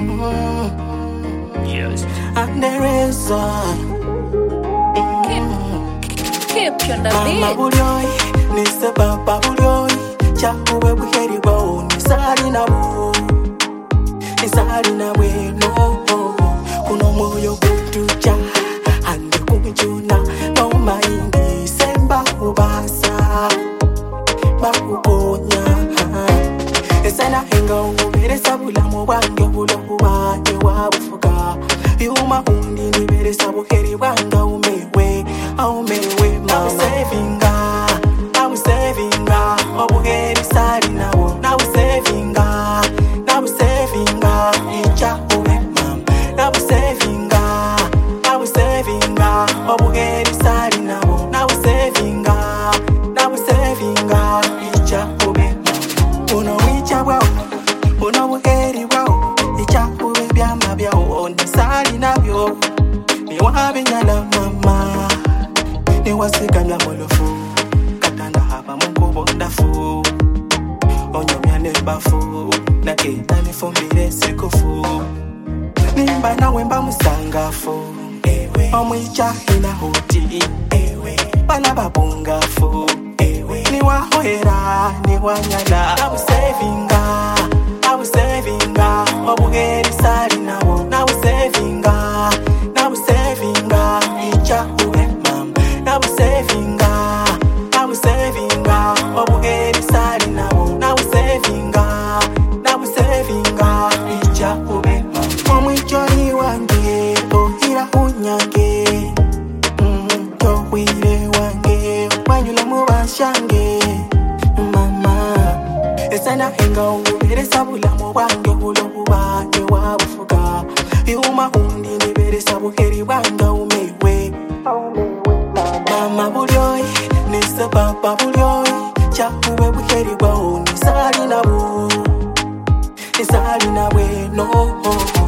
Yes. And there is Keep on the Mama beat. bulyoy, nise papa bulyoy. Chakuwe buheri bo, nisari na bu. Nisari na we no. Kuno moyo kutuja, ande kumjuna. No maindi, semba ubasa. Bakukonya. Esana henga ubere sabula mubange bulohu wanje wabufuka. Yuma undi nibere sabuheri wanga umewe. Aumewe mama. Now saving obuheri sari nawo. Now saving icha uwe mama. Now saving obuheri sari nawo. Now saving icha uwe mama. Uno wicha wao, uno buheri wao. Icha uwe byama byao, nisari nabyo. Niwabinyala mama. Niwasikanya molofu. Katanda hapa mungu ndafu. Onyomya nebafu. Naketa nifumbire sikufu. Nimba na wemba musangafu. Omwicha hina hoti. Bana babungafu. Niwahoera, niwanyala. Now saving obuheri sari nawo. Now saving icha uwe mama. Now saving obuheri sari nawo. Now saving icha uwe mama. Omwichori wange ohira unyange. Tohire wange wanyula mubashange mama. Esana henga ubere sabula mubange bulohu wanje wabufuka. Yuma undi nibere sabuheri wanga umewe. Mama bulyoy, nise papa bulyoy. Chakuwe buheri wao, nisari na we no.